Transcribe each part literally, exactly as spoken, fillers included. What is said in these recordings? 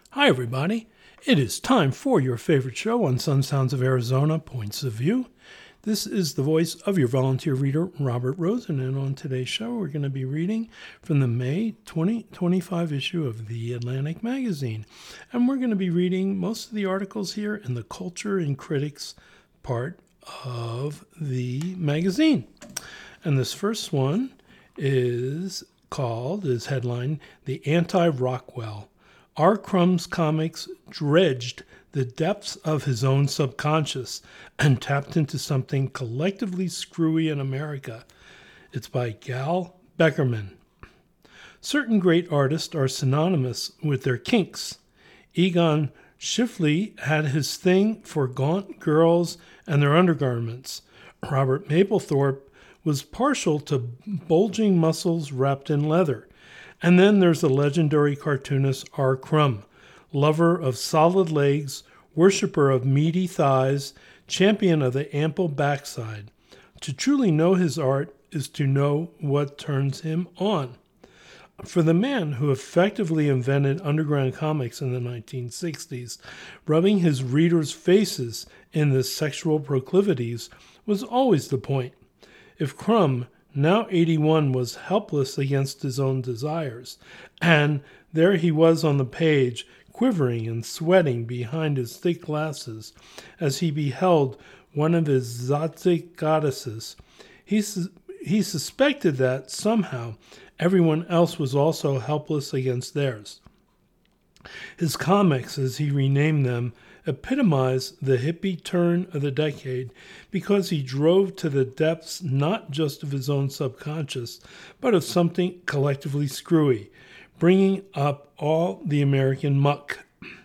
Hi, everybody. It is time for your favorite show on Sun Sounds of Arizona, Points of View. This is the voice of your volunteer reader, Robert Rosen, and on today's show, we're going to be reading from the May twenty twenty-five issue of The Atlantic magazine. And we're going to be reading most of the articles here in the Culture and Critics part of the magazine. And this first one is called, is headlined, The Anti-Rockwell. R. Crumb's comics dredged the depths of his own subconscious and tapped into something collectively screwy in America. It's by Gal Beckerman. Certain great artists are synonymous with their kinks. Egon Schiffli had his thing for gaunt girls and their undergarments. Robert Mapplethorpe was partial to bulging muscles wrapped in leather. And then there's the legendary cartoonist R. Crumb, lover of solid legs, worshiper of meaty thighs, champion of the ample backside. To truly know his art is to know what turns him on. For the man who effectively invented underground comics in the nineteen sixties, rubbing his readers' faces in the sexual proclivities was always the point. If Crumb, now eighty-one, was helpless against his own desires, and there he was on the page, quivering and sweating behind his thick glasses as he beheld one of his Tzatziki goddesses. He, su- he suspected that, somehow, everyone else was also helpless against theirs. His comics, as he renamed them, epitomized the hippie turn of the decade because he drove to the depths not just of his own subconscious, but of something collectively screwy, bringing up all the American muck.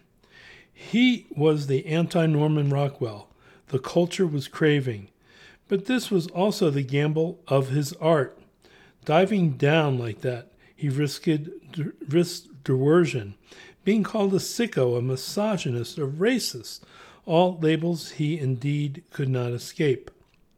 He was the anti-Norman Rockwell the culture was craving, but this was also the gamble of his art. Diving down like that, he risked, risked derision, being called a sicko, a misogynist, a racist, all labels he indeed could not escape.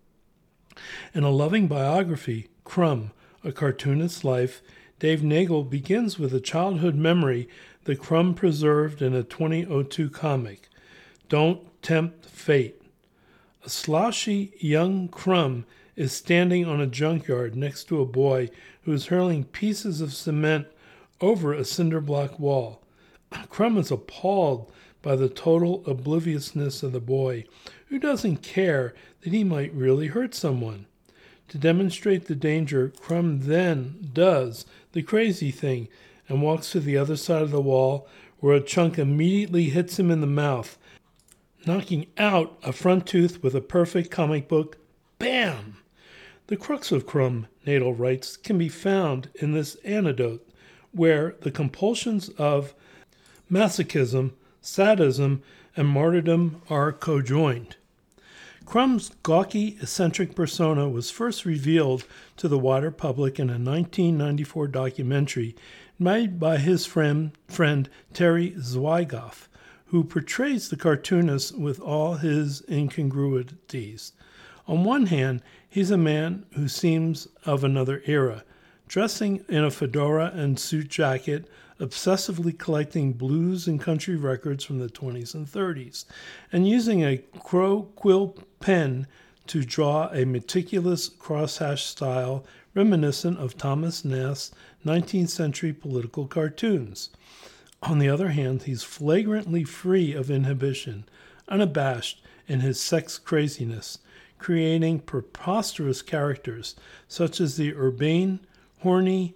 In a loving biography, Crumb, A Cartoonist's Life, Dave Nagel begins with a childhood memory that Crumb preserved in a twenty oh two comic, Don't Tempt Fate. A sloshy young Crumb is standing on a junkyard next to a boy who is hurling pieces of cement over a cinder block wall. Crumb is appalled by the total obliviousness of the boy, who doesn't care that he might really hurt someone. To demonstrate the danger, Crumb then does the crazy thing and walks to the other side of the wall, where a chunk immediately hits him in the mouth, knocking out a front tooth with a perfect comic book bam! The crux of Crumb, Nadel writes, can be found in this anecdote, where the compulsions of masochism, sadism, and martyrdom are conjoined. Crumb's gawky, eccentric persona was first revealed to the wider public in a nineteen ninety-four documentary made by his friend, friend Terry Zwigoff, who portrays the cartoonist with all his incongruities. On one hand, he's a man who seems of another era, dressing in a fedora and suit jacket, obsessively collecting blues and country records from the twenties and thirties, and using a crow quill pen to draw a meticulous crosshatch style reminiscent of Thomas Nast's nineteenth century political cartoons. On the other hand, he's flagrantly free of inhibition, unabashed in his sex craziness, creating preposterous characters such as the urbane, horny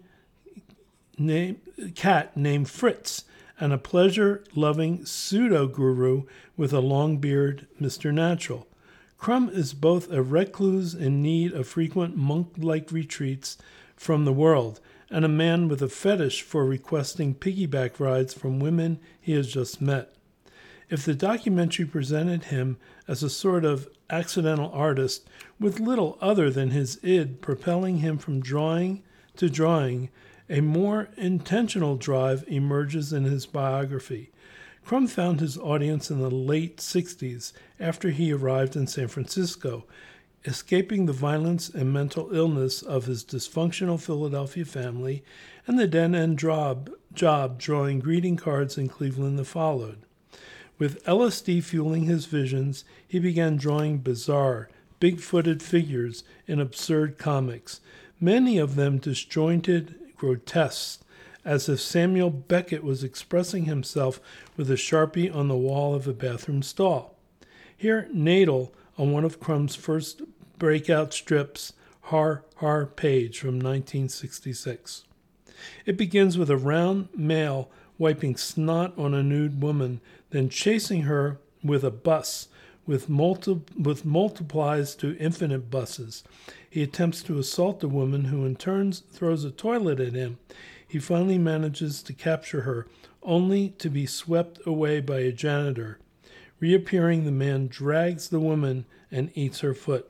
name, cat named Fritz, and a pleasure-loving pseudo-guru with a long beard, Mister Natural. Crumb is both a recluse in need of frequent monk-like retreats from the world, and a man with a fetish for requesting piggyback rides from women he has just met. If the documentary presented him as a sort of accidental artist with little other than his id propelling him from drawing to drawing, a more intentional drive emerges in his biography. Crumb found his audience in the late sixties after he arrived in San Francisco, escaping the violence and mental illness of his dysfunctional Philadelphia family, and the dead-end job, job drawing greeting cards in Cleveland that followed. With L S D fueling his visions, he began drawing bizarre, big-footed figures in absurd comics, many of them disjointed, grotesque, as if Samuel Beckett was expressing himself with a Sharpie on the wall of a bathroom stall. Here, Nadel, on one of Crumb's first breakout strips, Har Har Page from nineteen sixty-six. It begins with a round male wiping snot on a nude woman, then chasing her with a bus, with, multi- with multiplies to infinite buses. He attempts to assault the woman, who in turn throws a toilet at him. He finally manages to capture her, only to be swept away by a janitor. Reappearing, the man drags the woman and eats her foot.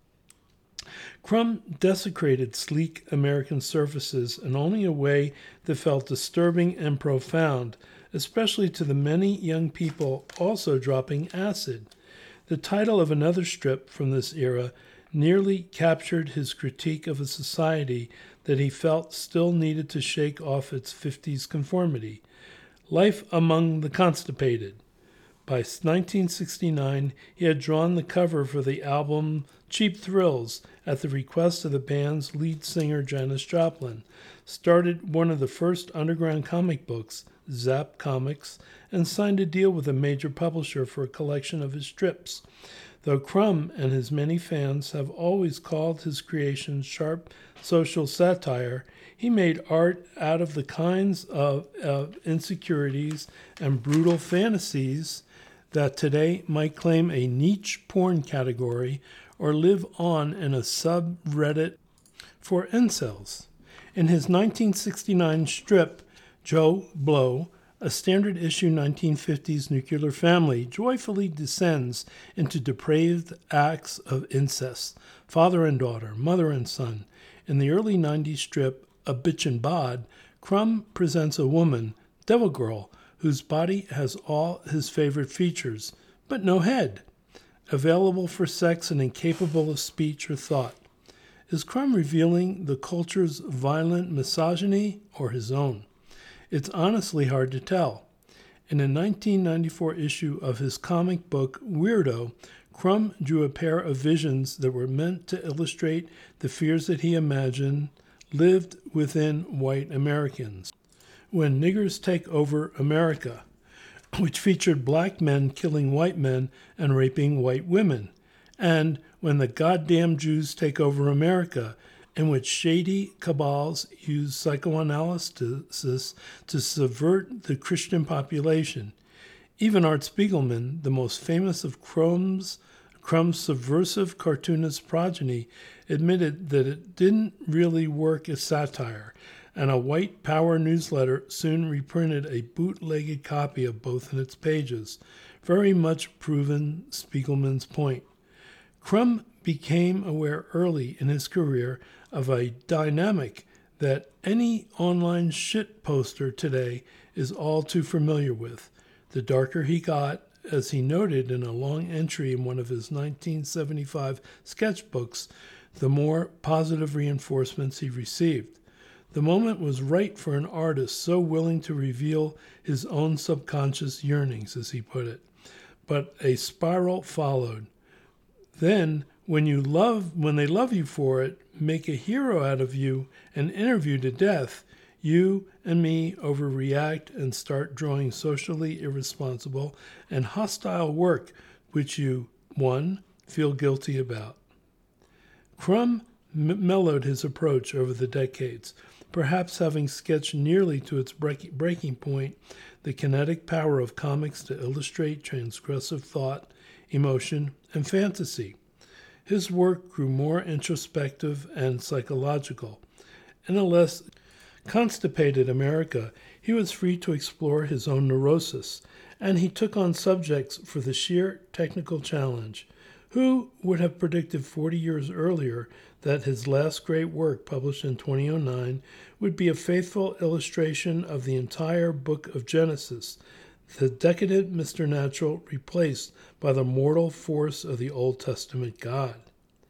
Crumb desecrated sleek American surfaces in only a way that felt disturbing and profound, especially to the many young people also dropping acid. The title of another strip from this era nearly captured his critique of a society that he felt still needed to shake off its fifties conformity. Life Among the Constipated. By nineteen sixty-nine, he had drawn the cover for the album Cheap Thrills at the request of the band's lead singer Janis Joplin, started one of the first underground comic books, Zap Comics, and signed a deal with a major publisher for a collection of his strips. Though Crumb and his many fans have always called his creations sharp social satire, he made art out of the kinds of, of insecurities and brutal fantasies that today might claim a niche porn category or live on in a subreddit for incels. In his nineteen sixty-nine strip, Joe Blow, a standard issue nineteen fifties nuclear family joyfully descends into depraved acts of incest, father and daughter, mother and son. In the early nineties strip, A Bitchin' Bod, Crumb presents a woman, Devil Girl, whose body has all his favorite features, but no head, available for sex and incapable of speech or thought. Is Crumb revealing the culture's violent misogyny or his own? It's honestly hard to tell. In a nineteen ninety-four issue of his comic book Weirdo, Crumb drew a pair of visions that were meant to illustrate the fears that he imagined lived within white Americans. When Niggers Take Over America, which featured black men killing white men and raping white women, and When the Goddamn Jews Take Over America, in which shady cabals use psychoanalysis to subvert the Christian population. Even Art Spiegelman, the most famous of Crumb's, Crumb's subversive cartoonist progeny, admitted that it didn't really work as satire, and a white power newsletter soon reprinted a bootlegged copy of both in its pages, very much proving Spiegelman's point. Crumb became aware early in his career of a dynamic that any online shit poster today is all too familiar with. The darker he got, as he noted in a long entry in one of his nineteen seventy-five sketchbooks, the more positive reinforcements he received. The moment was right for an artist so willing to reveal his own subconscious yearnings, as he put it. But a spiral followed. Then, when you love, when they love you for it, make a hero out of you and interview to death, you and me overreact and start drawing socially irresponsible and hostile work which you, one, feel guilty about. Crumb m- mellowed his approach over the decades, perhaps having sketched nearly to its break- breaking point the kinetic power of comics to illustrate transgressive thought, emotion, and fantasy. His work grew more introspective and psychological. In a less constipated America, he was free to explore his own neurosis, and he took on subjects for the sheer technical challenge. Who would have predicted forty years earlier that his last great work, published in two thousand nine, would be a faithful illustration of the entire book of Genesis, the decadent Mister Natural replaced by the mortal force of the Old Testament God?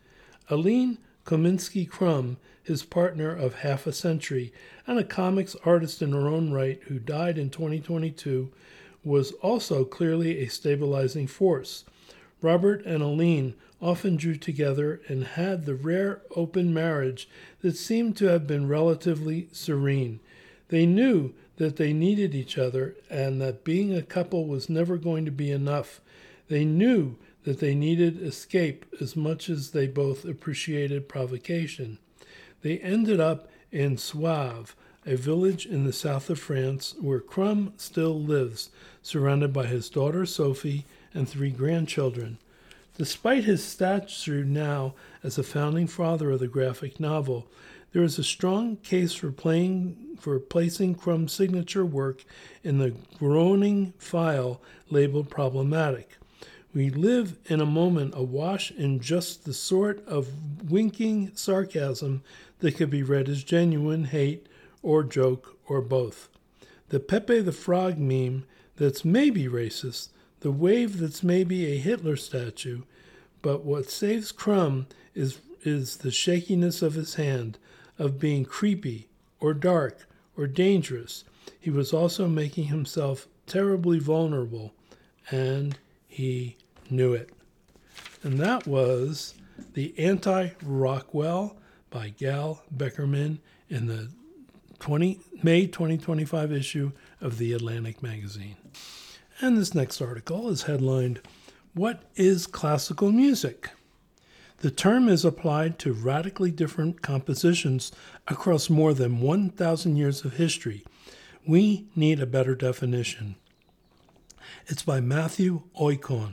Aline Kominsky-Crumb, his partner of half a century, and a comics artist in her own right who died in twenty twenty-two, was also clearly a stabilizing force. Robert and Aline often drew together and had the rare open marriage that seemed to have been relatively serene. They knew that they needed each other and that being a couple was never going to be enough. They knew that they needed escape as much as they both appreciated provocation. They ended up in Sauve, a village in the south of France where Crumb still lives, surrounded by his daughter Sophie and three grandchildren. Despite his stature now as a founding father of the graphic novel, there is a strong case for playing for placing Crumb's signature work in the groaning file labeled problematic. We live in a moment awash in just the sort of winking sarcasm that could be read as genuine hate or joke or both. The Pepe the Frog meme that's maybe racist, the wave that's maybe a Hitler statue, but what saves Crumb is, is the shakiness of his hand, of being creepy or dark or dangerous. He was also making himself terribly vulnerable, and he knew it. And that was The Anti-Rockwell by Gal Beckerman in the twenty, May twenty twenty-five issue of The Atlantic magazine. And this next article is headlined, "What is Classical Music?" The term is applied to radically different compositions across more than one thousand years of history. We need a better definition. It's by Matthew Oikon.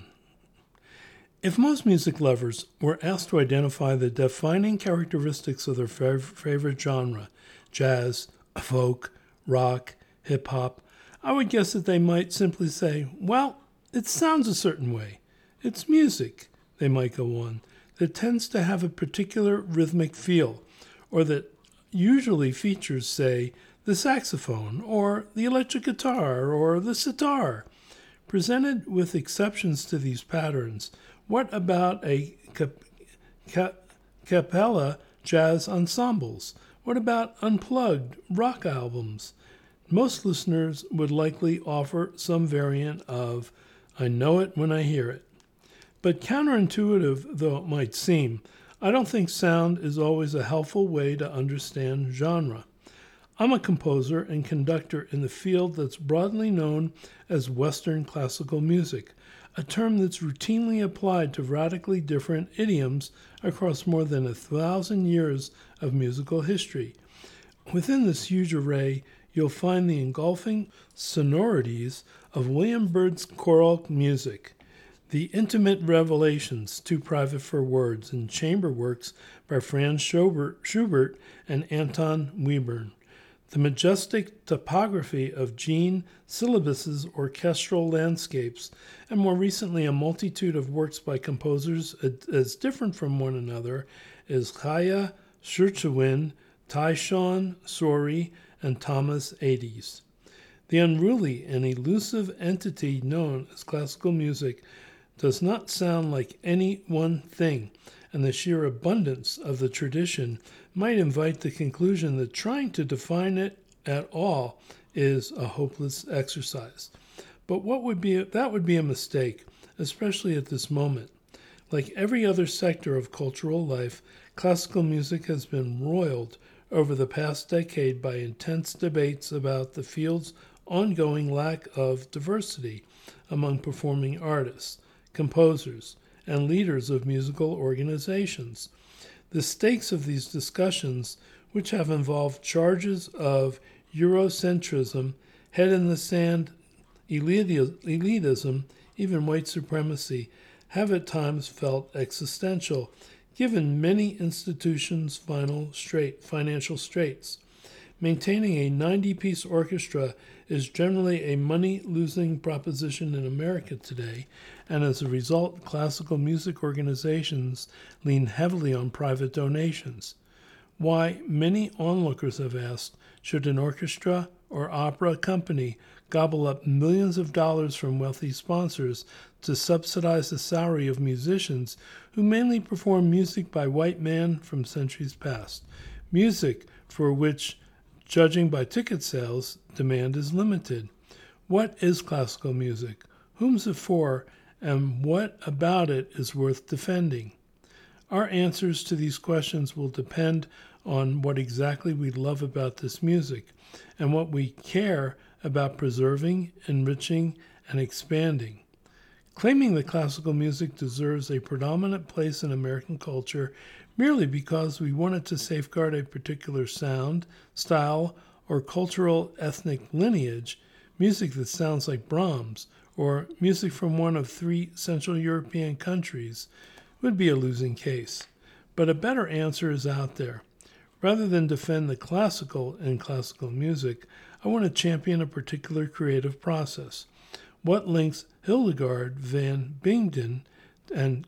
If most music lovers were asked to identify the defining characteristics of their fav- favorite genre, jazz, folk, rock, hip-hop, I would guess that they might simply say, well, it sounds a certain way. It's music, they might go on, that tends to have a particular rhythmic feel, or that usually features, say, the saxophone, or the electric guitar, or the sitar. Presented with exceptions to these patterns, what about a cap- cap- cappella jazz ensembles? What about unplugged rock albums? Most listeners would likely offer some variant of, I know it when I hear it. But counterintuitive though it might seem, I don't think sound is always a helpful way to understand genre. I'm a composer and conductor in the field that's broadly known as Western classical music, a term that's routinely applied to radically different idioms across more than a thousand years of musical history. Within this huge array, you'll find the engulfing sonorities of William Byrd's choral music, the intimate revelations, too private for words, and chamber works by Franz Schubert, Schubert and Anton Webern, the majestic topography of Jean Syllabus's orchestral landscapes, and more recently a multitude of works by composers as different from one another as Chaya Schertschewin, Tyshawn Sorey, and Thomas Adès. The unruly and elusive entity known as classical music does not sound like any one thing, and the sheer abundance of the tradition might invite the conclusion that trying to define it at all is a hopeless exercise. But what would be that would be a mistake, especially at this moment. Like every other sector of cultural life, classical music has been roiled over the past decade by intense debates about the field's ongoing lack of diversity among performing artists, composers, and leaders of musical organizations. The stakes of these discussions, which have involved charges of Eurocentrism, head-in-the-sand elitism, even white supremacy, have at times felt existential, given many institutions' final straight, financial straits. Maintaining a ninety-piece orchestra is generally a money-losing proposition in America today, and as a result, classical music organizations lean heavily on private donations. Why, many onlookers have asked, should an orchestra or opera company gobble up millions of dollars from wealthy sponsors to subsidize the salary of musicians who mainly perform music by white men from centuries past. Music for which, judging by ticket sales, demand is limited. What is classical music? Whom's it for? And what about it is worth defending? Our answers to these questions will depend on what exactly we love about this music and what we care about preserving, enriching, and expanding. Claiming that classical music deserves a predominant place in American culture merely because we wanted to safeguard a particular sound, style, or cultural ethnic lineage, music that sounds like Brahms, or music from one of three Central European countries, would be a losing case. But a better answer is out there. Rather than defend the classical in classical music, I want to champion a particular creative process. What links Hildegard van Bingen and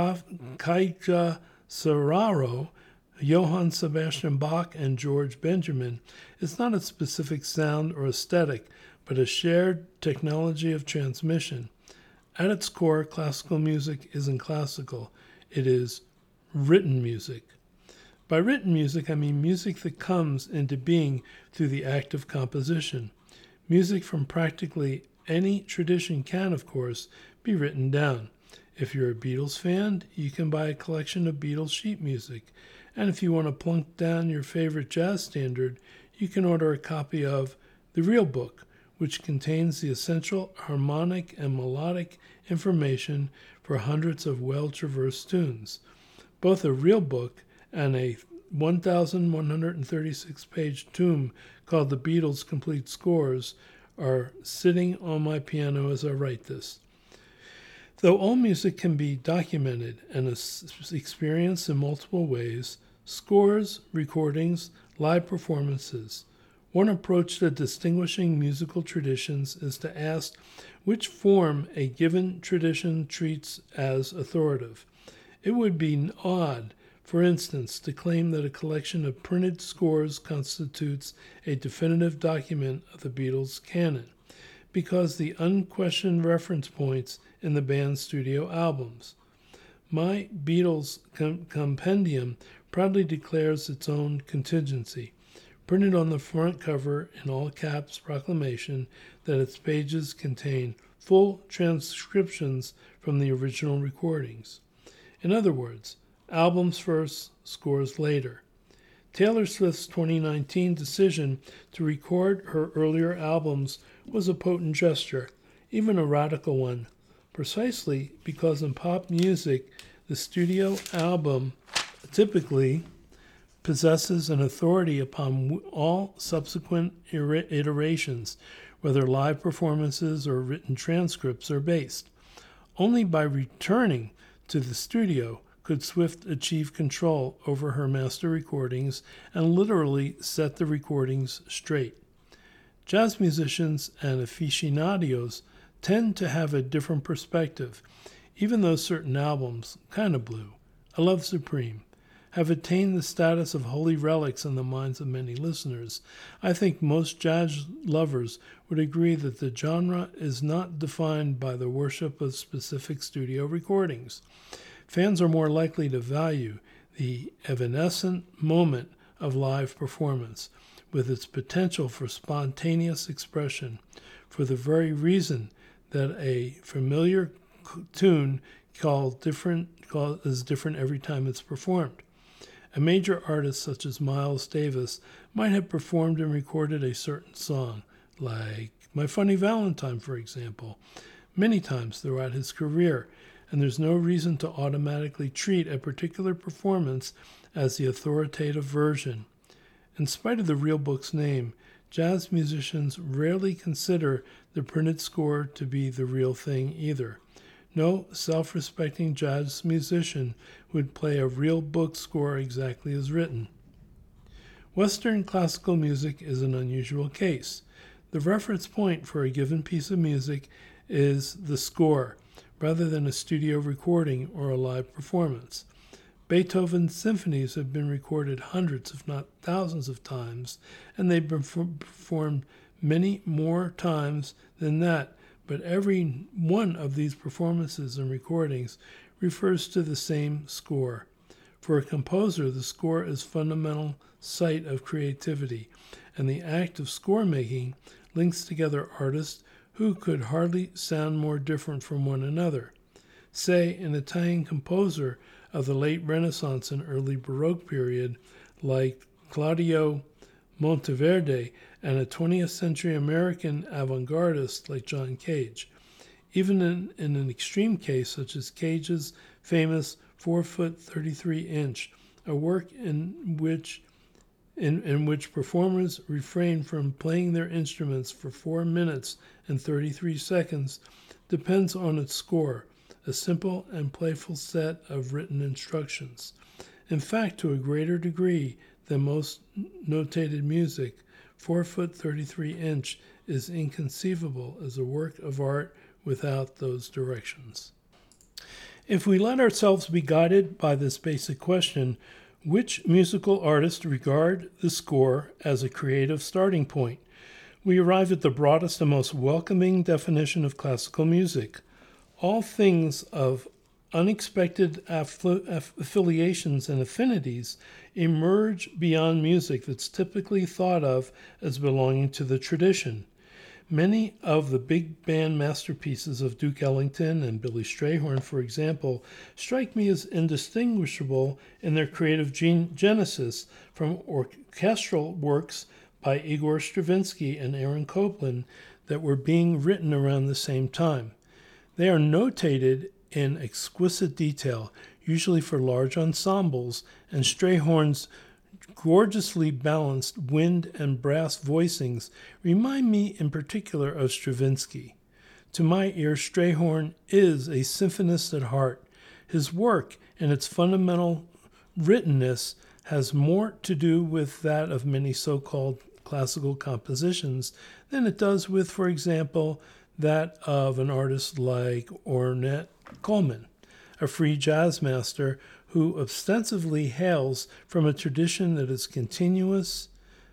Katja Serraro, Johann Sebastian Bach, and George Benjamin is not a specific sound or aesthetic, but a shared technology of transmission. At its core, classical music isn't classical. It is written music. By written music, I mean music that comes into being through the act of composition. Music from practically any tradition can, of course, be written down. If you're a Beatles fan, you can buy a collection of Beatles sheet music. And if you want to plunk down your favorite jazz standard, you can order a copy of The Real Book, which contains the essential harmonic and melodic information for hundreds of well-traversed tunes. Both a real book and a one thousand one hundred thirty-six page tome called The Beatles Complete Scores are sitting on my piano as I write this. Though all music can be documented and experienced in multiple ways, scores, recordings, live performances, one approach to distinguishing musical traditions is to ask which form a given tradition treats as authoritative. It would be odd, for instance, to claim that a collection of printed scores constitutes a definitive document of the Beatles' canon, because the unquestioned reference points in the band's studio albums. My Beatles com- compendium proudly declares its own contingency, printed on the front cover in all caps proclamation that its pages contain full transcriptions from the original recordings. In other words, albums first, scores later. Taylor Swift's twenty nineteen decision to record her earlier albums was a potent gesture, even a radical one, precisely because in pop music, the studio album typically possesses an authority upon all subsequent iterations, whether live performances or written transcripts are based. Only by returning to the studio could Swift achieve control over her master recordings and literally set the recordings straight. Jazz musicians and aficionados tend to have a different perspective, even though certain albums, Kinda Blue, I Love Supreme, have attained the status of holy relics in the minds of many listeners. I think most jazz lovers would agree that the genre is not defined by the worship of specific studio recordings. Fans are more likely to value the evanescent moment of live performance, with its potential for spontaneous expression, for the very reason that a familiar tune called different called, is different every time it's performed. A major artist such as Miles Davis might have performed and recorded a certain song, like My Funny Valentine, for example, many times throughout his career, and there's no reason to automatically treat a particular performance as the authoritative version. In spite of the real book's name, jazz musicians rarely consider the printed score to be the real thing either. No self-respecting jazz musician would play a real book score exactly as written. Western classical music is an unusual case. The reference point for a given piece of music is the score, rather than a studio recording or a live performance. Beethoven's symphonies have been recorded hundreds, if not thousands of times, and they've been performed many more times than that, but every one of these performances and recordings refers to the same score. For a composer, the score is fundamental site of creativity, and the act of score making links together artists who could hardly sound more different from one another. Say, an Italian composer of the late Renaissance and early Baroque period, like Claudio Monteverde, and a twentieth century American avant-gardist like John Cage. Even in, in an extreme case such as Cage's famous four foot thirty-three inch, a work in which in, in which performers refrain from playing their instruments for four minutes and thirty-three seconds, depends on its score, a simple and playful set of written instructions. In fact, to a greater degree than most notated music, four foot thirty-three inch is inconceivable as a work of art without those directions. If we let ourselves be guided by this basic question, which musical artists regard the score as a creative starting point, we arrive at the broadest and most welcoming definition of classical music. All things of unexpected affli- aff- affiliations and affinities emerge beyond music that's typically thought of as belonging to the tradition. Many of the big band masterpieces of Duke Ellington and Billy Strayhorn, for example, strike me as indistinguishable in their creative gen- genesis from orchestral works by Igor Stravinsky and Aaron Copland that were being written around the same time. They are notated in exquisite detail, usually for large ensembles, and Strayhorn's gorgeously balanced wind and brass voicings remind me in particular of Stravinsky. To my ear, Strayhorn is a symphonist at heart. His work and its fundamental writtenness has more to do with that of many so-called classical compositions than it does with, for example, that of an artist like Ornette Coleman, a free jazz master who ostensibly hails from a tradition that is continuous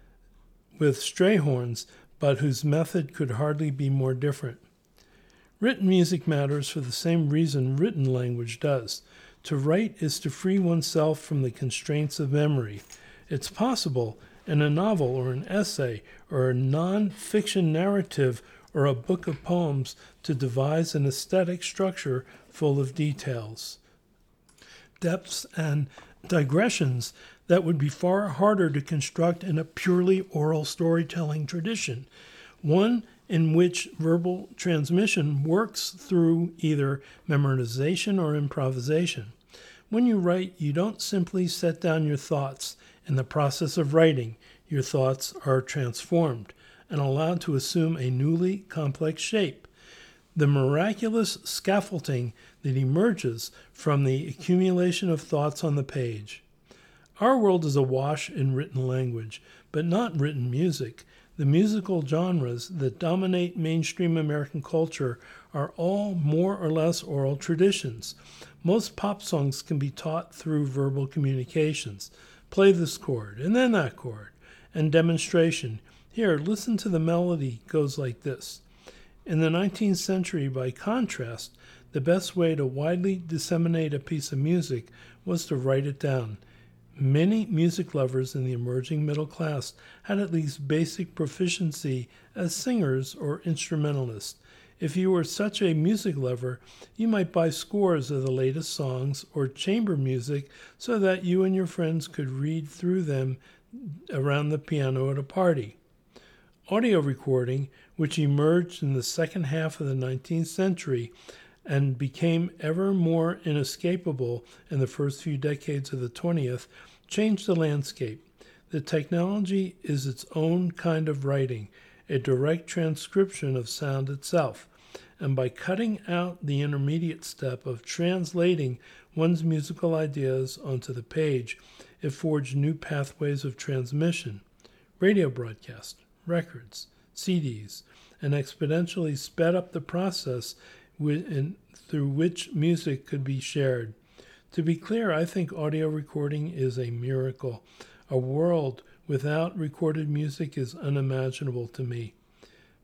with Strayhorn's, but whose method could hardly be more different. Written music matters for the same reason written language does. To write is to free oneself from the constraints of memory. It's possible in a novel or an essay or a non-fiction narrative or a book of poems to devise an aesthetic structure full of details, depths, and digressions that would be far harder to construct in a purely oral storytelling tradition, one in which verbal transmission works through either memorization or improvisation. When you write, you don't simply set down your thoughts. In the process of writing, your thoughts are transformed and allowed to assume a newly complex shape. The miraculous scaffolding that emerges from the accumulation of thoughts on the page. Our world is awash in written language, but not written music. The musical genres that dominate mainstream American culture are all more or less oral traditions. Most pop songs can be taught through verbal communications. Play this chord, and then that chord, and demonstration. Here, listen to the melody goes like this. In the nineteenth century, by contrast, the best way to widely disseminate a piece of music was to write it down. Many music lovers in the emerging middle class had at least basic proficiency as singers or instrumentalists. If you were such a music lover, you might buy scores of the latest songs or chamber music so that you and your friends could read through them around the piano at a party. Audio recording, which emerged in the second half of the nineteenth century and became ever more inescapable in the first few decades of the twentieth, changed the landscape. The technology is its own kind of writing, a direct transcription of sound itself, and by cutting out the intermediate step of translating one's musical ideas onto the page, it forged new pathways of transmission, radio broadcast, records, C Ds, and exponentially sped up the process with, in, through which music could be shared. To be clear, I think audio recording is a miracle. A world without recorded music is unimaginable to me.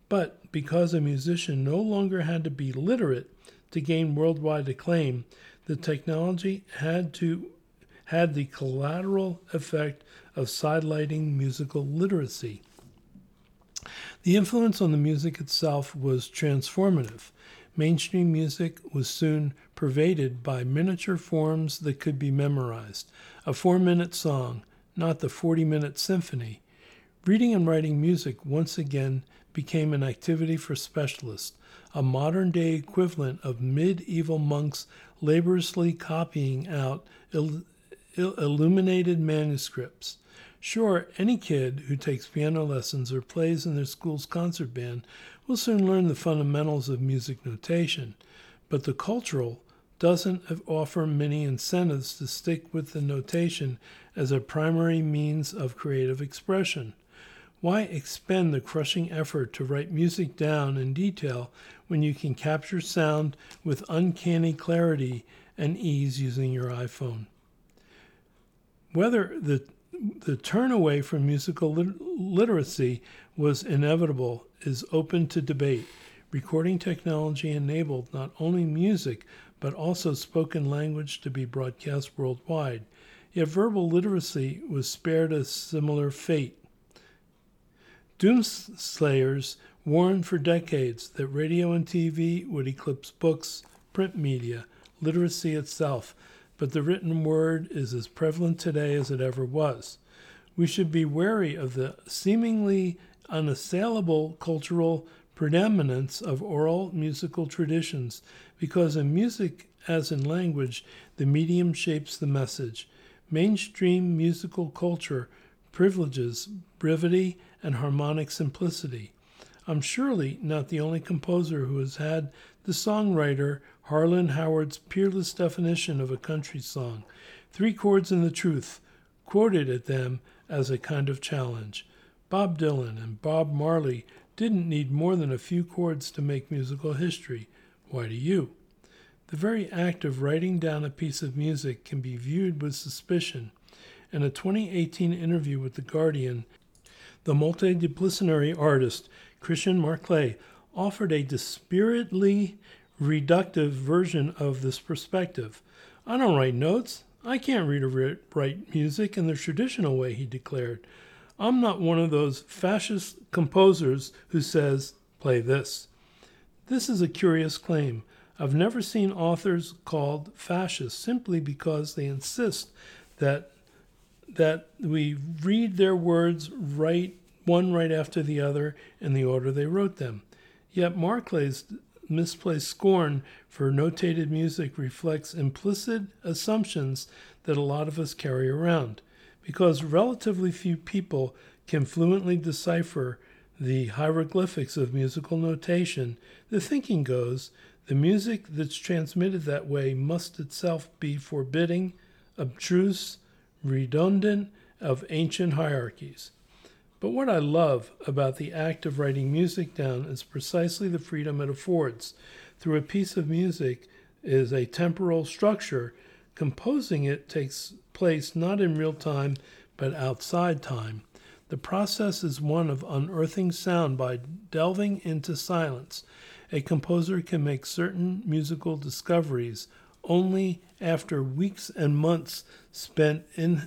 But because a musician no longer had to be literate to gain worldwide acclaim, the technology had to had the collateral effect of sidelighting musical literacy. The influence on the music itself was transformative. Mainstream music was soon pervaded by miniature forms that could be memorized. A four-minute song, not the forty-minute symphony. Reading and writing music once again became an activity for specialists, a modern-day equivalent of medieval monks laboriously copying out il- il- illuminated manuscripts. Sure, any kid who takes piano lessons or plays in their school's concert band will soon learn the fundamentals of music notation, but the cultural doesn't offer many incentives to stick with the notation as a primary means of creative expression. Why expend the crushing effort to write music down in detail when you can capture sound with uncanny clarity and ease using your iPhone? Whether the the turn away from musical lit- literacy was inevitable is open to debate. Recording technology enabled not only music, but also spoken language to be broadcast worldwide. Yet verbal literacy was spared a similar fate. Doomslayers warned for decades that radio and T V would eclipse books, print media, literacy itself, but the written word is as prevalent today as it ever was. We should be wary of the seemingly unassailable cultural predominance of oral musical traditions, because in music, as in language, the medium shapes the message. Mainstream musical culture privileges brevity and harmonic simplicity. I'm surely not the only composer who has had the songwriter Harlan Howard's peerless definition of a country song, three chords and the truth, quoted at them as a kind of challenge. Bob Dylan and Bob Marley didn't need more than a few chords to make musical history. Why do you? The very act of writing down a piece of music can be viewed with suspicion. In a twenty eighteen interview with The Guardian, the multidisciplinary artist Christian Marclay offered a dispiritedly reductive version of this perspective. I don't write notes. I can't read or write music in the traditional way, he declared. I'm not one of those fascist composers who says, play this. This is a curious claim. I've never seen authors called fascist simply because they insist that that we read their words right, one right after the other in the order they wrote them. Yet Marclay's misplaced scorn for notated music reflects implicit assumptions that a lot of us carry around. Because relatively few people can fluently decipher the hieroglyphics of musical notation, the thinking goes, the music that's transmitted that way must itself be forbidding, abstruse, redundant of ancient hierarchies. But what I love about the act of writing music down is precisely the freedom it affords. Through a piece of music is a temporal structure. Composing it takes place not in real time, but outside time. The process is one of unearthing sound by delving into silence. A composer can make certain musical discoveries only after weeks and months spent in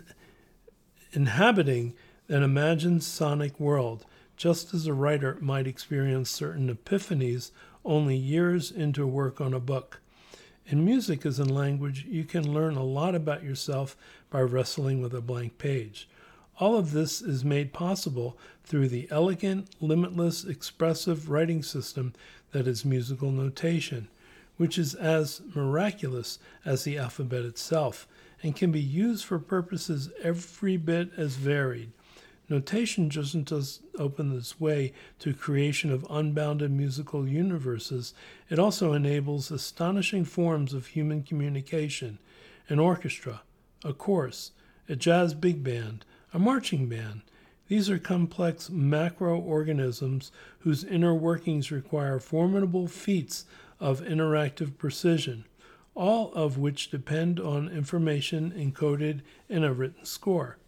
inhabiting an imagined sonic world, just as a writer might experience certain epiphanies only years into work on a book. In music as in language, you can learn a lot about yourself by wrestling with a blank page. All of this is made possible through the elegant, limitless, expressive writing system that is musical notation, which is as miraculous as the alphabet itself and can be used for purposes every bit as varied. Notation doesn't just open this way to creation of unbounded musical universes, it also enables astonishing forms of human communication, an orchestra, a chorus, a jazz big band, a marching band. These are complex macroorganisms whose inner workings require formidable feats of interactive precision, all of which depend on information encoded in a written score.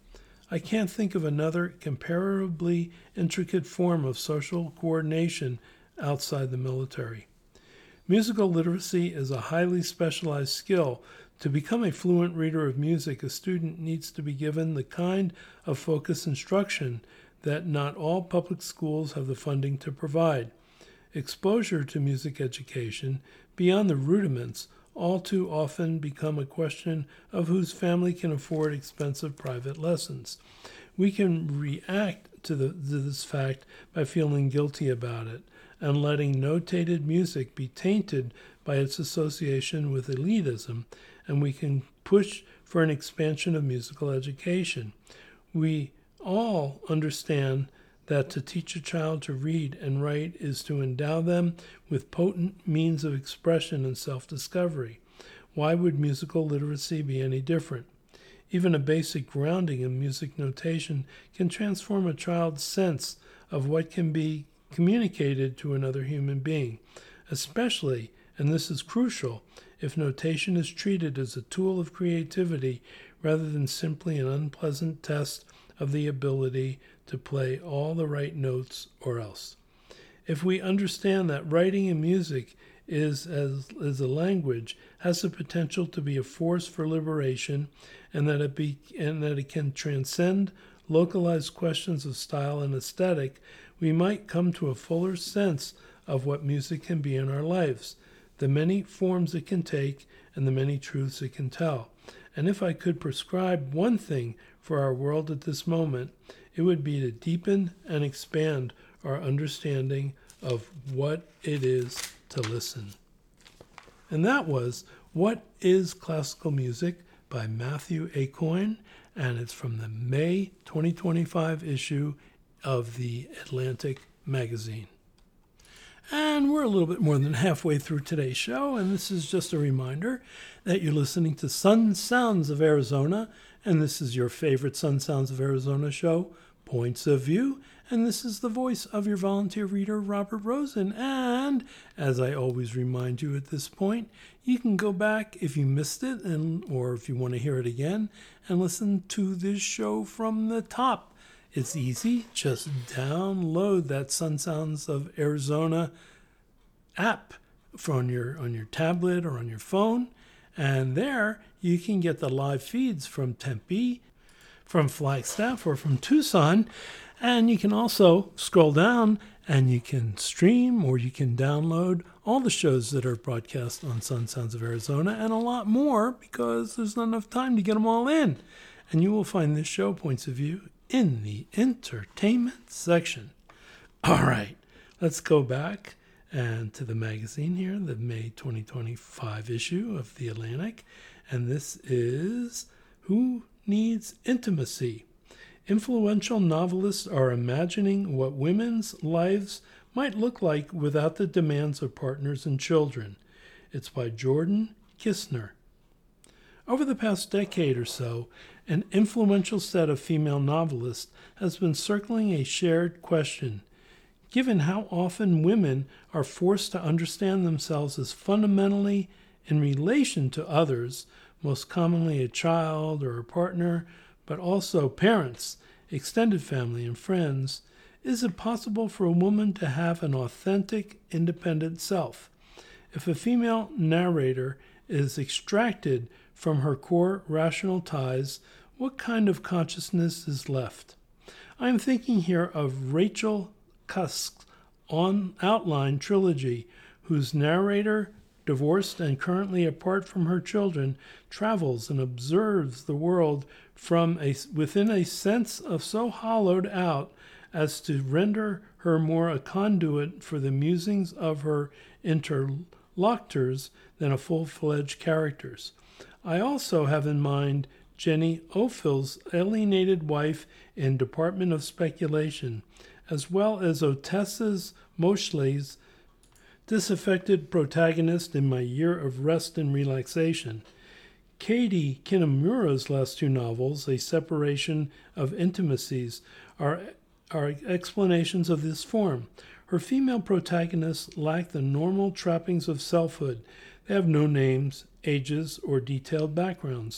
I can't think of another comparably intricate form of social coordination outside the military. Musical literacy is a highly specialized skill. To become a fluent reader of music, a student needs to be given the kind of focused instruction that not all public schools have the funding to provide. Exposure to music education, beyond the rudiments, all too often become a question of whose family can afford expensive private lessons. We can react to, the, to this fact by feeling guilty about it and letting notated music be tainted by its association with elitism, and we can push for an expansion of musical education. We all understand that to teach a child to read and write is to endow them with potent means of expression and self-discovery. Why would musical literacy be any different? Even a basic grounding in music notation can transform a child's sense of what can be communicated to another human being, especially, and this is crucial, if notation is treated as a tool of creativity rather than simply an unpleasant test of the ability to play all the right notes or else. If we understand that writing and music is as, as a language has the potential to be a force for liberation, and that it be and that it can transcend localized questions of style and aesthetic, we might come to a fuller sense of what music can be in our lives, the many forms it can take, and the many truths it can tell. And if I could prescribe one thing for our world at this moment, it would be to deepen and expand our understanding of what it is to listen. And that was What is Classical Music by Matthew Aucoin, and it's from the May twenty twenty-five issue of the Atlantic magazine. And we're a little bit more than halfway through today's show, and this is just a reminder that you're listening to Sun Sounds of Arizona, and this is your favorite Sun Sounds of Arizona show, Points of View, and this is the voice of your volunteer reader, Robert Rosen. And as I always remind you at this point, you can go back if you missed it, and or if you want to hear it again, and listen to this show from the top. It's easy. Just download that Sun Sounds of Arizona app on your on your tablet or on your phone, and there you can get the live feeds from Tempe, from Flagstaff, or from Tucson. And you can also scroll down and you can stream or you can download all the shows that are broadcast on Sun Sounds of Arizona, and a lot more because there's not enough time to get them all in. And you will find this show, Points of View, in the entertainment section. All right, let's go back and to the magazine here, the May twenty twenty-five issue of The Atlantic. And this is Who Needs Intimacy? Influential novelists are imagining what women's lives might look like without the demands of partners and children. It's by Jordan Kistner. Over the past decade or so, an influential set of female novelists has been circling a shared question. Given how often women are forced to understand themselves as fundamentally in relation to others, most commonly a child or a partner, but also parents, extended family, and friends, is it possible for a woman to have an authentic, independent self? If a female narrator is extracted from her core rational ties, what kind of consciousness is left? I am thinking here of Rachel Cusk's on Outline trilogy, whose narrator, divorced and currently apart from her children, travels and observes the world from a, within a sense of so hollowed out as to render her more a conduit for the musings of her interlocutors than a full-fledged characters. I also have in mind Jenny Ophil's alienated wife in Department of Speculation, as well as Otessa Mosley's disaffected protagonist in My Year of Rest and Relaxation. Katie Kinemura's last two novels, A Separation of Intimacies, are, are explanations of this form. Her female protagonists lack the normal trappings of selfhood. They have no names, ages, or detailed backgrounds.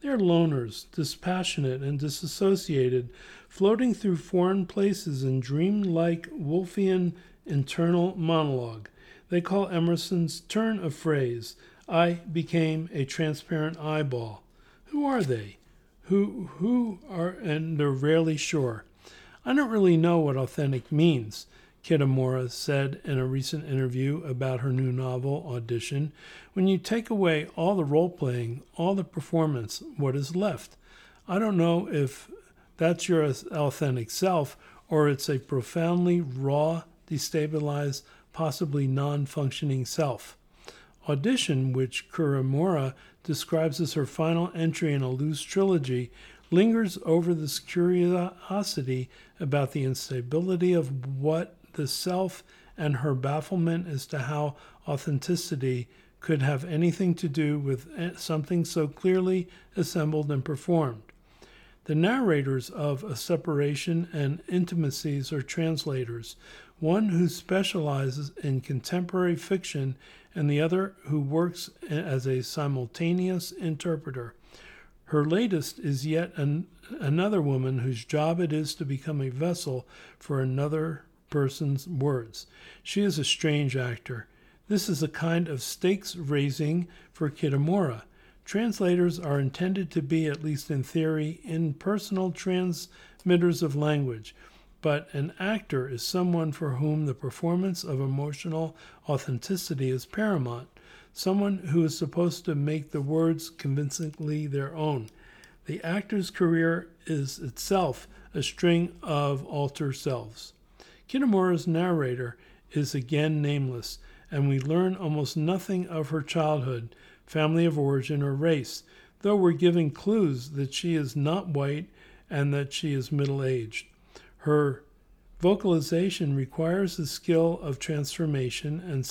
They are loners, dispassionate and disassociated, floating through foreign places in dream-like Woolfian internal monologue. They call Emerson's turn of phrase, "I became a transparent eyeball." Who are they? Who who are, and they're rarely sure. I don't really know what authentic means, Kitamura said in a recent interview about her new novel, Audition. When you take away all the role-playing, all the performance, what is left? I don't know if that's your authentic self or it's a profoundly raw, destabilized, possibly non-functioning self. Audition, which Kitamura describes as her final entry in a loose trilogy, lingers over this curiosity about the instability of what the self and her bafflement as to how authenticity could have anything to do with something so clearly assembled and performed. The narrators of A Separation and Intimacies are translators, one who specializes in contemporary fiction and the other who works as a simultaneous interpreter. Her latest is yet an, another woman whose job it is to become a vessel for another person's words. She is a strange actor. This is a kind of stakes-raising for Kitamura. Translators are intended to be, at least in theory, impersonal transmitters of language, but an actor is someone for whom the performance of emotional authenticity is paramount, someone who is supposed to make the words convincingly their own. The actor's career is itself a string of alter selves. Kitamura's narrator is again nameless, and we learn almost nothing of her childhood, family of origin, or race, though we're given clues that she is not white and that she is middle-aged. Her vocalization requires the skill of transformation and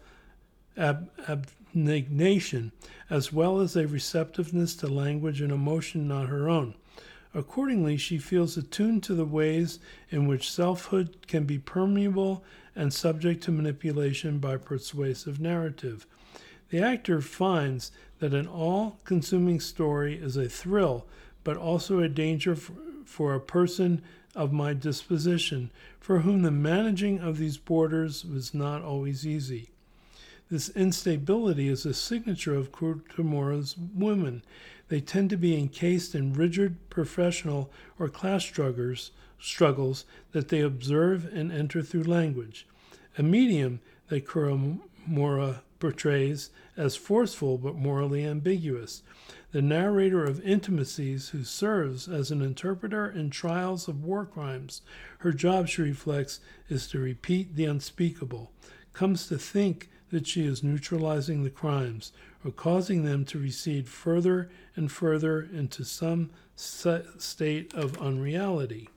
self-abnegation, as well as a receptiveness to language and emotion not her own. Accordingly, she feels attuned to the ways in which selfhood can be permeable and subject to manipulation by persuasive narrative. The actor finds that an all-consuming story is a thrill, but also a danger for, for a person of my disposition, for whom the managing of these borders was not always easy. This instability is a signature of Kitamura's women. They tend to be encased in rigid professional or class struggles, struggles that they observe and enter through language. A medium that Kitamura portrays as forceful but morally ambiguous. The narrator of Intimacies, who serves as an interpreter in trials of war crimes. Her job, she reflects, is to repeat the unspeakable, comes to think that she is neutralizing the crimes or causing them to recede further and further into some state of unreality.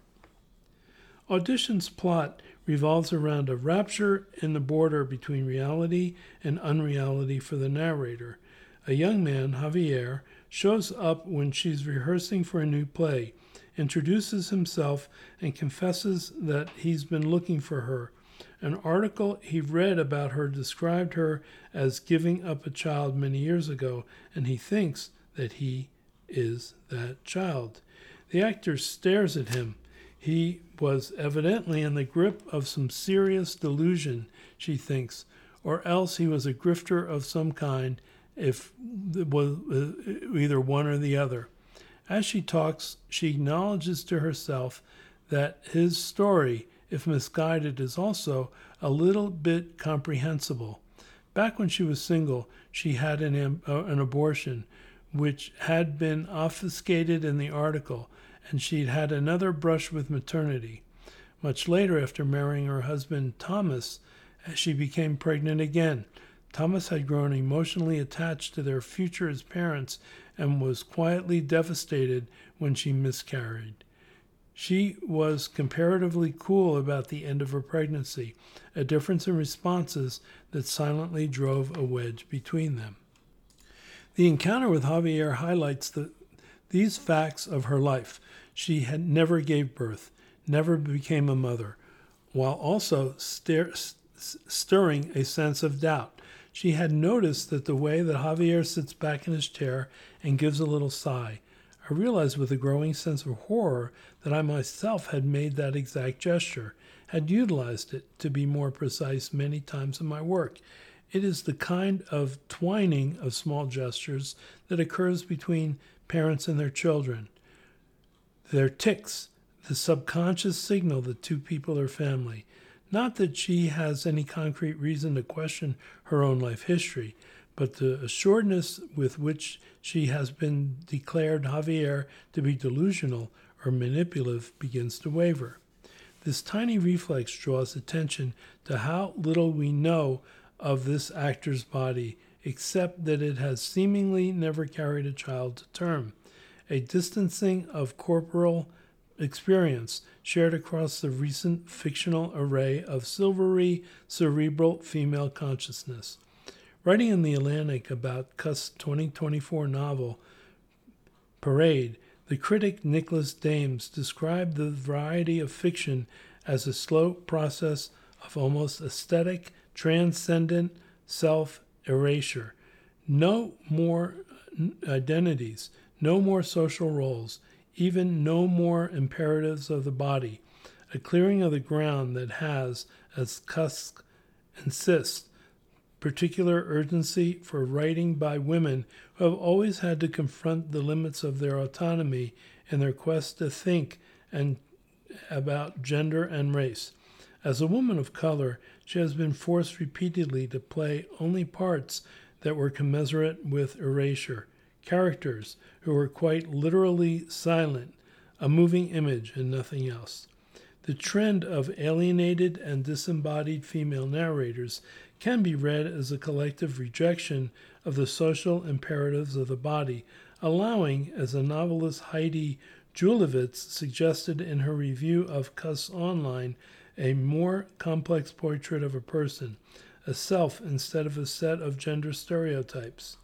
Audition's plot revolves around a rupture in the border between reality and unreality for the narrator. A young man, Javier, shows up when she's rehearsing for a new play, introduces himself, and confesses that he's been looking for her. An article he read about her described her as giving up a child many years ago, and he thinks that he is that child. The actor stares at him. He was evidently in the grip of some serious delusion, she thinks, or else he was a grifter of some kind, if it was either one or the other. As she talks, she acknowledges to herself that his story, if misguided, is also a little bit comprehensible. Back when she was single, she had an, uh, an abortion, which had been obfuscated in the article, and she'd had another brush with maternity. Much later, after marrying her husband Thomas, she became pregnant again. Thomas had grown emotionally attached to their future as parents and was quietly devastated when she miscarried. She was comparatively cool about the end of her pregnancy, a difference in responses that silently drove a wedge between them. The encounter with Javier highlights the, these facts of her life. She had never gave birth, never became a mother, while also stir, stirring a sense of doubt. She had noticed that the way that Javier sits back in his chair and gives a little sigh. I realized with a growing sense of horror that I myself had made that exact gesture, had utilized it, to be more precise, many times in my work. It is the kind of twining of small gestures that occurs between parents and their children. Their tics, the subconscious signal that two people are family. Not that she has any concrete reason to question her own life history, but the assuredness with which she has been declared Javier to be delusional or manipulative begins to waver. This tiny reflex draws attention to how little we know of this actor's body, except that it has seemingly never carried a child to term. A distancing of corporal experience shared across the recent fictional array of silvery, cerebral female consciousness. Writing in The Atlantic about Kuss' twenty twenty-four novel, Parade, the critic Nicholas Dames described the variety of fiction as a slow process of almost aesthetic, transcendent self-erasure. No more identities, no more social roles, even no more imperatives of the body. A clearing of the ground that has, as Kuss insists, particular urgency for writing by women who have always had to confront the limits of their autonomy in their quest to think and about gender and race. As a woman of color, she has been forced repeatedly to play only parts that were commensurate with erasure, characters who were quite literally silent, a moving image and nothing else. The trend of alienated and disembodied female narrators can be read as a collective rejection of the social imperatives of the body, allowing, as the novelist Heidi Julavitz suggested in her review of Kuss Online, a more complex portrait of a person, a self instead of a set of gender stereotypes.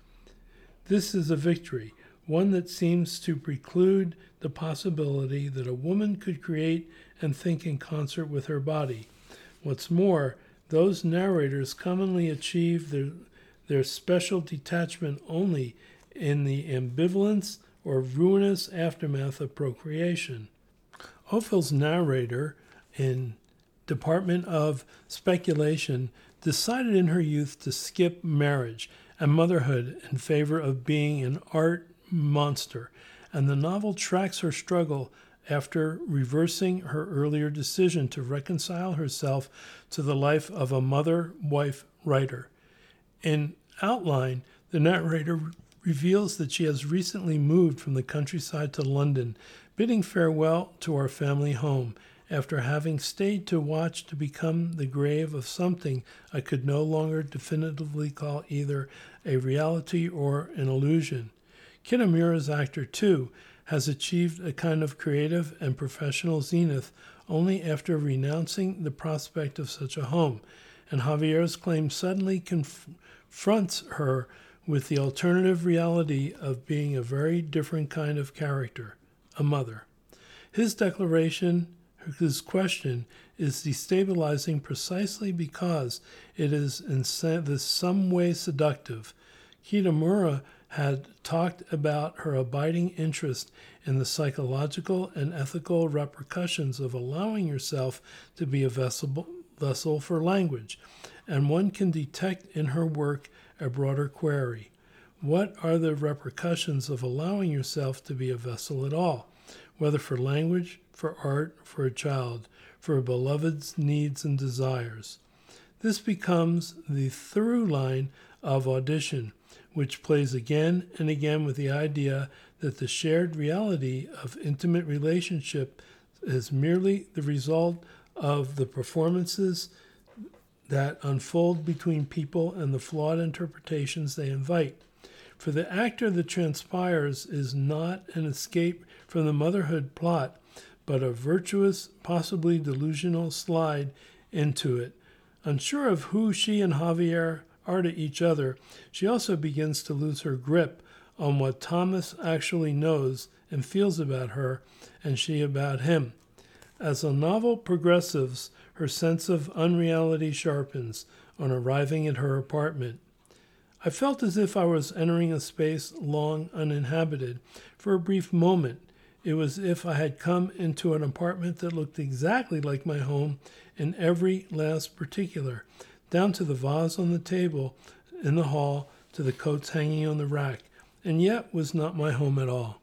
This is a victory, one that seems to preclude the possibility that a woman could create and think in concert with her body. What's more, those narrators commonly achieve their, their special detachment only in the ambivalence or ruinous aftermath of procreation. Ophil's narrator in Department of Speculation decided in her youth to skip marriage and motherhood in favor of being an art monster, and the novel tracks her struggle after reversing her earlier decision to reconcile herself to the life of a mother-wife writer. In outline, the narrator reveals that she has recently moved from the countryside to London, bidding farewell to our family home, after having stayed to watch to become the grave of something I could no longer definitively call either a reality or an illusion. Kitamura's actor, too, has achieved a kind of creative and professional zenith only after renouncing the prospect of such a home, and Javier's claim suddenly confronts her with the alternative reality of being a very different kind of character, a mother. His declaration, his question, is destabilizing precisely because it is in some way seductive. Kitamura had talked about her abiding interest in the psychological and ethical repercussions of allowing yourself to be a vessel, vessel for language, and one can detect in her work a broader query. What are the repercussions of allowing yourself to be a vessel at all, whether for language, for art, for a child, for a beloved's needs and desires? This becomes the through line of Audition, which plays again and again with the idea that the shared reality of intimate relationship is merely the result of the performances that unfold between people and the flawed interpretations they invite. For the actor, that transpires is not an escape from the motherhood plot, but a virtuous, possibly delusional slide into it. Unsure of who she and Javier are to each other, she also begins to lose her grip on what Thomas actually knows and feels about her, and she about him. As the novel progresses, her sense of unreality sharpens on arriving at her apartment. I felt as if I was entering a space long uninhabited. For a brief moment, it was as if I had come into an apartment that looked exactly like my home in every last particular, down to the vase on the table in the hall, to the coats hanging on the rack, and yet was not my home at all.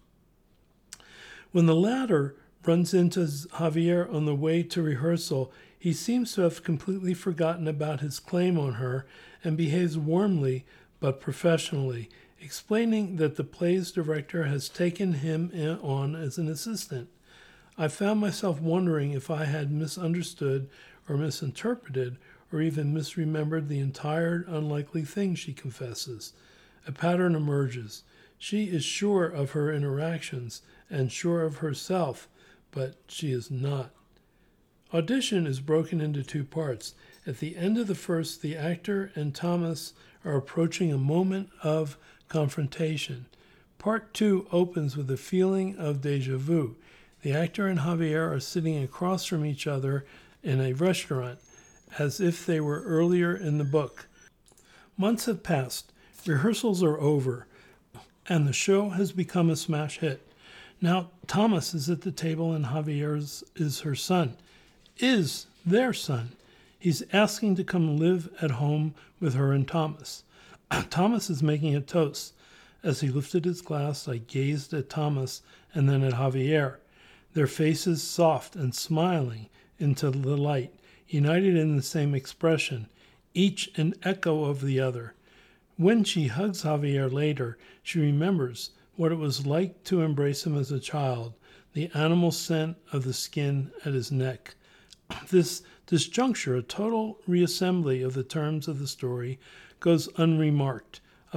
When the latter runs into Javier on the way to rehearsal, he seems to have completely forgotten about his claim on her and behaves warmly but professionally, explaining that the play's director has taken him on as an assistant. I found myself wondering if I had misunderstood or misinterpreted or even misremembered the entire unlikely thing she confesses. A pattern emerges. She is sure of her interactions and sure of herself, but she is not. Audition is broken into two parts. At the end of the first, the actor and Thomas are approaching a moment of confrontation. Part two opens with a feeling of déjà vu. The actor and Javier are sitting across from each other in a restaurant, as if they were earlier in the book. Months have passed, rehearsals are over, and the show has become a smash hit. Now Thomas is at the table and Javier's is her son, is their son. He's asking to come live at home with her and Thomas. Thomas is making a toast. As he lifted his glass, I gazed at Thomas and then at Javier, their faces soft and smiling into the light, united in the same expression, each an echo of the other. When she hugs Javier later, she remembers what it was like to embrace him as a child, the animal scent of the skin at his neck. This disjuncture, a total reassembly of the terms of the story, goes unremarked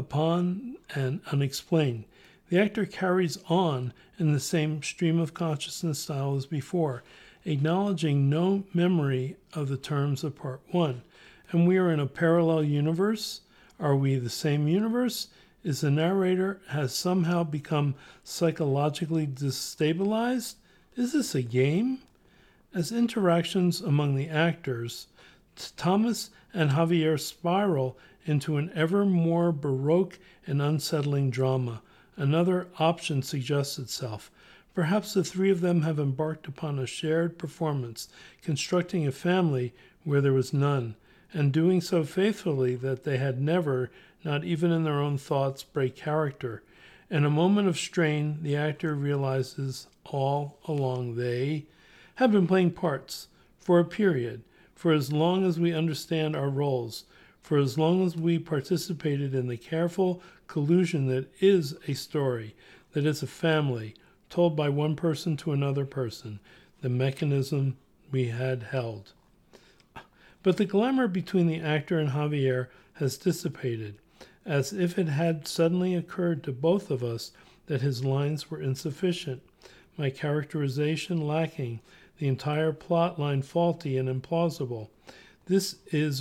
upon and unexplained. The actor carries on in the same stream of consciousness style as before, acknowledging no memory of the terms of part one. And we are in a parallel universe. Are we the same universe? Is the narrator has somehow become psychologically destabilized? Is this a game? As interactions among the actors, Thomas and Javier spiral into an ever more baroque and unsettling drama. Another option suggests itself. Perhaps the three of them have embarked upon a shared performance, constructing a family where there was none, and doing so faithfully that they had never, not even in their own thoughts, break character. In a moment of strain, the actor realizes all along they have been playing parts for a period, for as long as we understand our roles, for as long as we participated in the careful collusion that is a story, that is a family, told by one person to another person, the mechanism we had held. But the glamour between the actor and Javier has dissipated, as if it had suddenly occurred to both of us that his lines were insufficient, my characterization lacking, the entire plot line faulty and implausible. This is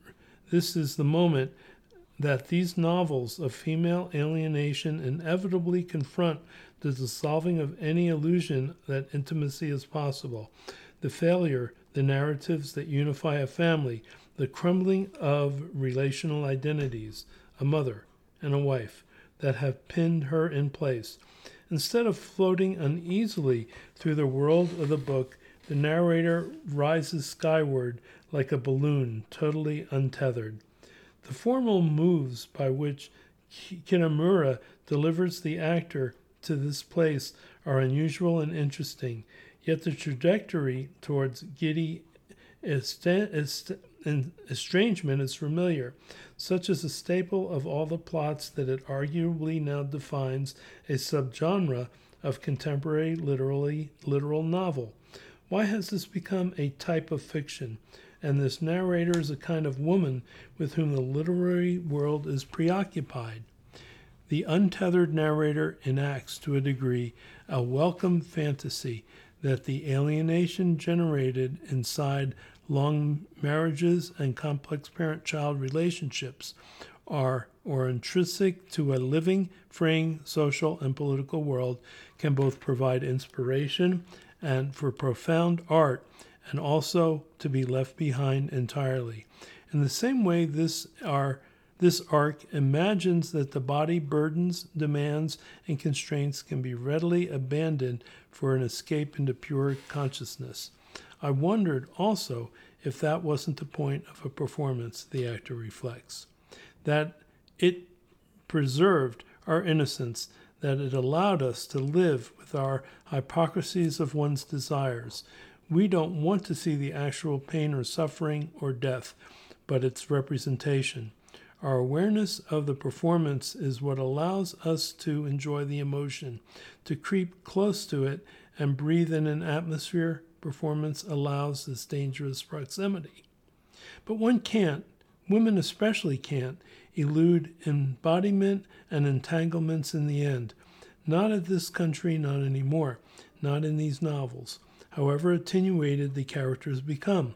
this is the moment that these novels of female alienation inevitably confront the dissolving of any illusion that intimacy is possible, the failure, the narratives that unify a family, the crumbling of relational identities, a mother and a wife, that have pinned her in place. Instead of floating uneasily through the world of the book, the narrator rises skyward like a balloon, totally untethered. The formal moves by which Kitamura delivers the actor to this place are unusual and interesting, yet the trajectory towards giddy estrangement is familiar. Such is a staple of all the plots that it arguably now defines a subgenre of contemporary literally literal novel. Why has this become a type of fiction? And this narrator is a kind of woman with whom the literary world is preoccupied. The untethered narrator enacts, to a degree, a welcome fantasy that the alienation generated inside long marriages and complex parent-child relationships are, or intrinsic to a living, fraying social and political world, can both provide inspiration and for profound art, and also to be left behind entirely. In the same way, this are This arc imagines that the body burdens, demands, and constraints can be readily abandoned for an escape into pure consciousness. I wondered also if that wasn't the point of a performance, the actor reflects. That it preserved our innocence, that it allowed us to live with our hypocrisies of one's desires. We don't want to see the actual pain or suffering or death, but its representation. Our awareness of the performance is what allows us to enjoy the emotion, to creep close to it and breathe in an atmosphere. Performance allows this dangerous proximity. But one can't, women especially can't, elude embodiment and entanglements in the end. Not in this country, not anymore, not in these novels, however attenuated the characters become.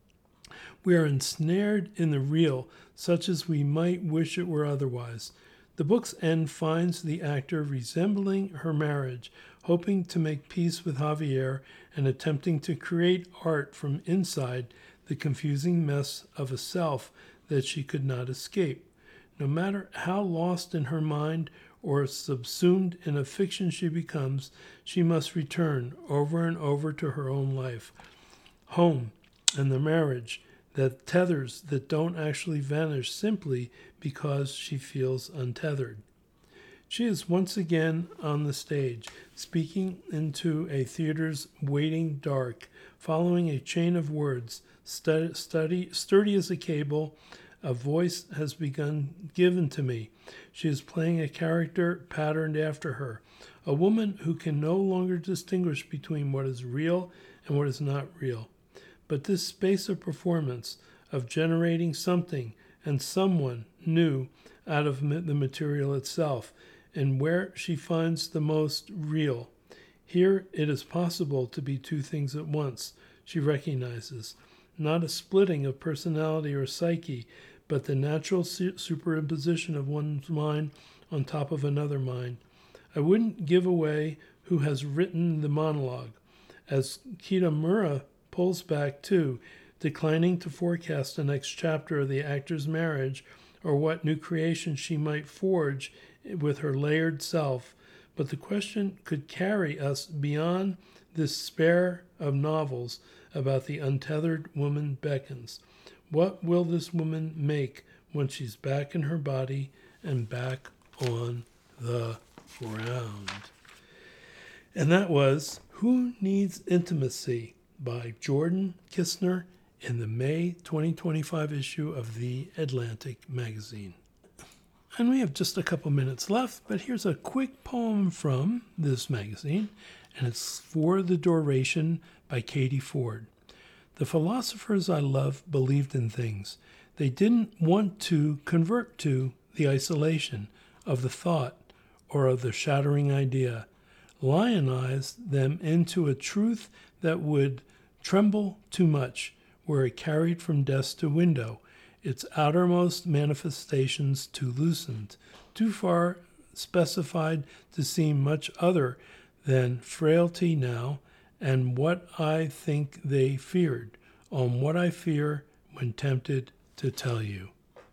We are ensnared in the real, such as we might wish it were otherwise. The book's end finds the actor resembling her marriage, hoping to make peace with Javier and attempting to create art from inside the confusing mess of a self that she could not escape. No matter how lost in her mind or subsumed in a fiction she becomes, she must return over and over to her own life, home, and the marriage, that tethers that don't actually vanish simply because she feels untethered. She is once again on the stage, speaking into a theater's waiting dark, following a chain of words, stu- study, sturdy as a cable. A voice has begun given to me. She is playing a character patterned after her, a woman who can no longer distinguish between what is real and what is not real. But this space of performance, of generating something and someone new out of the material itself, and where she finds the most real. Here it is possible to be two things at once, she recognizes. Not a splitting of personality or psyche, but the natural su- superimposition of one's mind on top of another mind. I wouldn't give away who has written the monologue, as Kitamura pulls back too, declining to forecast the next chapter of the actor's marriage or what new creation she might forge with her layered self. But the question could carry us beyond this spare of novels about the untethered woman beckons. What will this woman make when she's back in her body and back on the ground? And that was Who Needs Intimacy by Jordan Kistner in the May twenty twenty-five issue of The Atlantic magazine. And we have just a couple minutes left, but here's a quick poem from this magazine, and it's For the Duration by Katie Ford. The philosophers I love believed in things. They didn't want to convert to the isolation of the thought or of the shattering idea, lionize them into a truth that would tremble too much, where it carried from desk to window, its outermost manifestations too loosened, too far specified to seem much other than frailty now, and what I think they feared, on what I fear when tempted to tell you.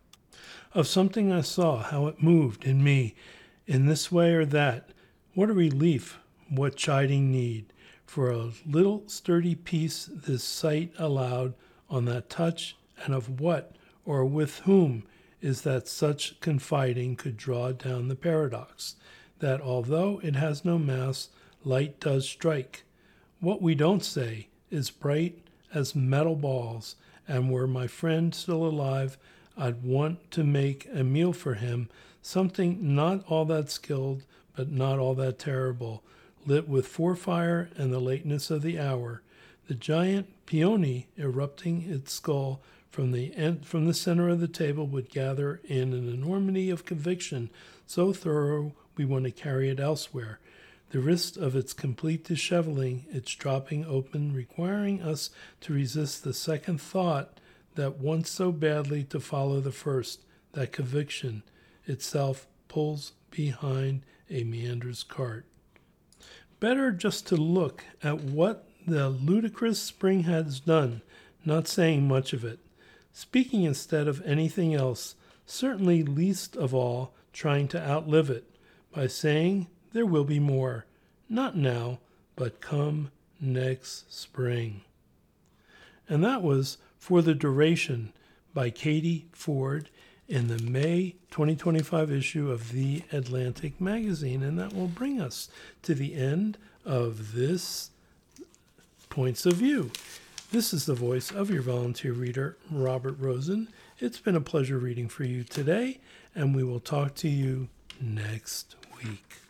Of something I saw, how it moved in me, in this way or that, what a relief, what chiding need. For a little sturdy peace this sight allowed on that touch, and of what or with whom is that such confiding could draw down the paradox, that although it has no mass, light does strike. What we don't say is bright as metal balls, and were my friend still alive, I'd want to make a meal for him, something not all that skilled, but not all that terrible, lit with forefire and the lateness of the hour, the giant peony erupting its skull from the end, from the center of the table would gather in an enormity of conviction so thorough we want to carry it elsewhere. The risk of its complete disheveling, its dropping open, requiring us to resist the second thought that wants so badly to follow the first, that conviction itself pulls behind a meander's cart. Better just to look at what the ludicrous spring has done, not saying much of it, speaking instead of anything else, certainly least of all trying to outlive it by saying there will be more, not now, but come next spring. And that was For the Duration by Katie Ford in the May twenty twenty-five issue of The Atlantic magazine. And that will bring us to the end of this Points of View. This is the voice of your volunteer reader, Robert Rosen. It's been a pleasure reading for you today, and we will talk to you next week.